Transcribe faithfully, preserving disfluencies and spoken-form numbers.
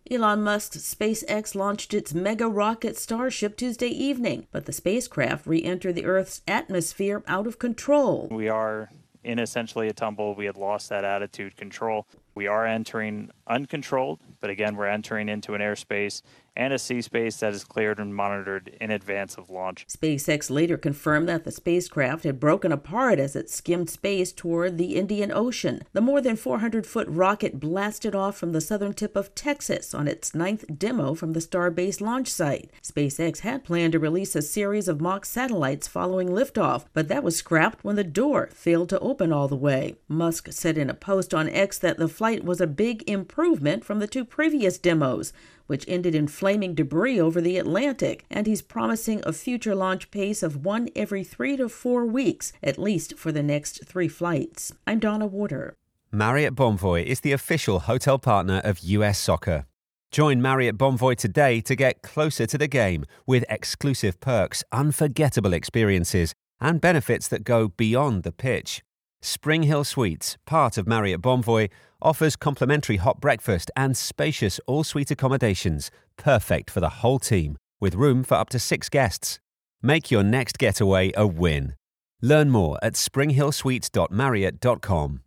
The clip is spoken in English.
Elon Musk's SpaceX launched its mega rocket Starship Tuesday evening, but the spacecraft re-entered the Earth's atmosphere out of control. We are in essentially a tumble. We had lost that attitude control. We are entering uncontrolled, but again, we're entering into an airspace and a sea space that is cleared and monitored in advance of launch. SpaceX later confirmed that the spacecraft had broken apart as it skimmed space toward the Indian Ocean. The more than four hundred foot rocket blasted off from the southern tip of Texas on its ninth demo from the Starbase launch site. SpaceX had planned to release a series of mock satellites following liftoff, but that was scrapped when the door failed to open all the way. Musk said in a post on X that the flight was a big improvement from the two previous demos, which ended in flaming debris over the Atlantic, and he's promising a future launch pace of one every three to four weeks, at least for the next three flights. I'm Donna Warder. Marriott Bonvoy is the official hotel partner of U S Soccer. Join Marriott Bonvoy today to get closer to the game with exclusive perks, unforgettable experiences, and benefits that go beyond the pitch. Spring Hill Suites, part of Marriott Bonvoy, offers complimentary hot breakfast and spacious all-suite accommodations, perfect for the whole team, with room for up to six guests. Make your next getaway a win. Learn more at spring hill suites dot marriott dot com.